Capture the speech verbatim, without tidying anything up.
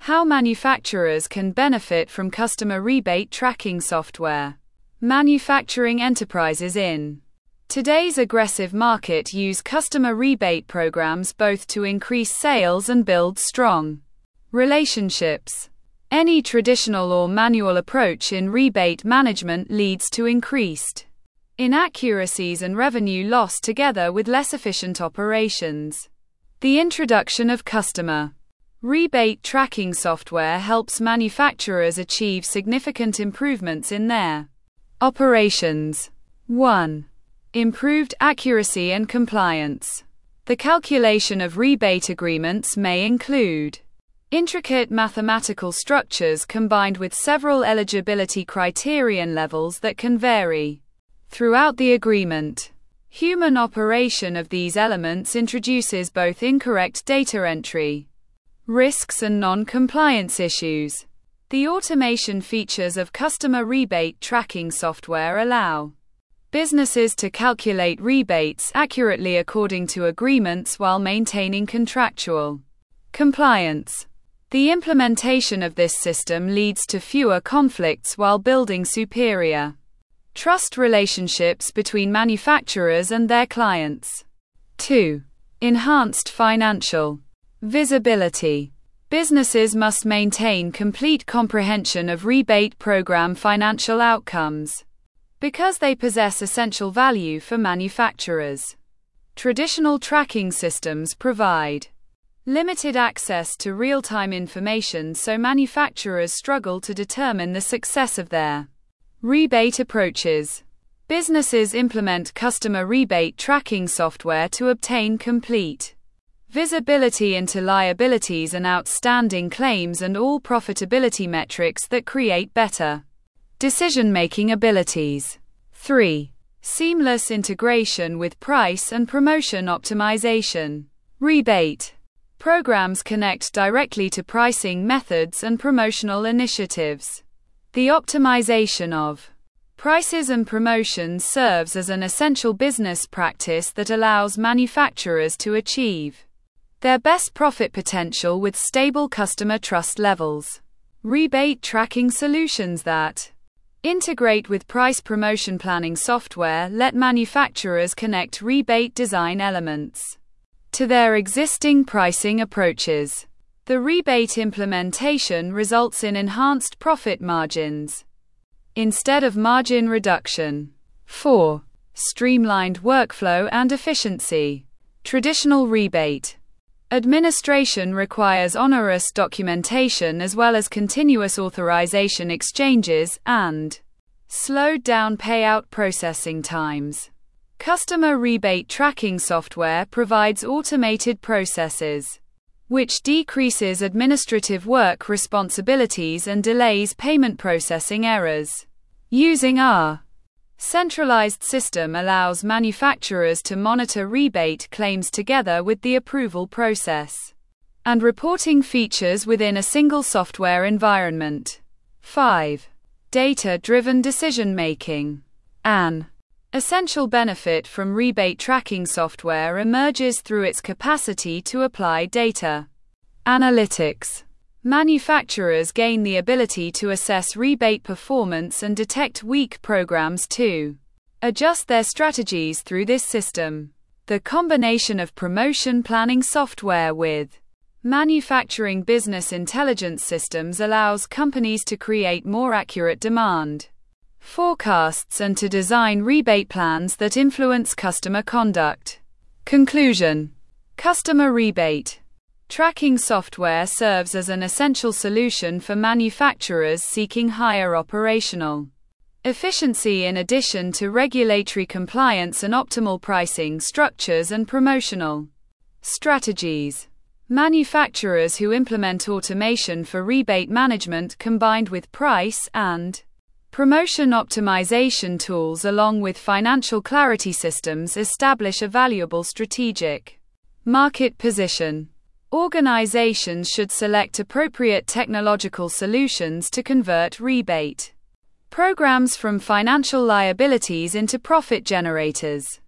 How manufacturers can benefit from customer rebate tracking software. Manufacturing enterprises in today's aggressive market use customer rebate programs both to increase sales and build strong relationships. Any traditional or manual approach in rebate management leads to increased inaccuracies and revenue loss together with less efficient operations. The introduction of customer rebate tracking software helps manufacturers achieve significant improvements in their operations. one. Improved accuracy and compliance. The calculation of rebate agreements may include intricate mathematical structures combined with several eligibility criterion levels that can vary throughout the agreement. Human operation of these elements introduces both incorrect data entry risks and non-compliance issues. The automation features of customer rebate tracking software allow businesses to calculate rebates accurately according to agreements while maintaining contractual compliance. The implementation of this system leads to fewer conflicts while building superior trust relationships between manufacturers and their clients. two. Enhanced financial visibility. Businesses must maintain complete comprehension of rebate program financial outcomes because they possess essential value for manufacturers. Traditional tracking systems provide limited access to real-time information, so manufacturers struggle to determine the success of their rebate approaches. Businesses implement customer rebate tracking software to obtain complete visibility into liabilities and outstanding claims and all profitability metrics that create better decision-making abilities. three. Seamless integration with price and promotion optimization. Rebate programs connect directly to pricing methods and promotional initiatives. The optimization of prices and promotions serves as an essential business practice that allows manufacturers to achieve their best profit potential with stable customer trust levels. Rebate tracking solutions that integrate with price promotion planning software let manufacturers connect rebate design elements to their existing pricing approaches. The rebate implementation results in enhanced profit margins instead of margin reduction. four. Streamlined workflow and efficiency. Traditional rebate administration requires onerous documentation as well as continuous authorization exchanges and slowed down payout processing times. Customer rebate tracking software provides automated processes, which decreases administrative work responsibilities and delays payment processing errors. Using our centralized system allows manufacturers to monitor rebate claims together with the approval process and reporting features within a single software environment. five. Data-driven decision-making. An essential benefit from rebate tracking software emerges through its capacity to apply data analytics. Manufacturers gain the ability to assess rebate performance and detect weak programs to adjust their strategies through this system. The combination of promotion planning software with manufacturing business intelligence systems allows companies to create more accurate demand forecasts and to design rebate plans that influence customer conduct. Conclusion. Customer rebate tracking software serves as an essential solution for manufacturers seeking higher operational efficiency in addition to regulatory compliance and optimal pricing structures and promotional strategies. Manufacturers who implement automation for rebate management combined with price and promotion optimization tools along with financial clarity systems establish a valuable strategic market position. Organizations should select appropriate technological solutions to convert rebate programs from financial liabilities into profit generators.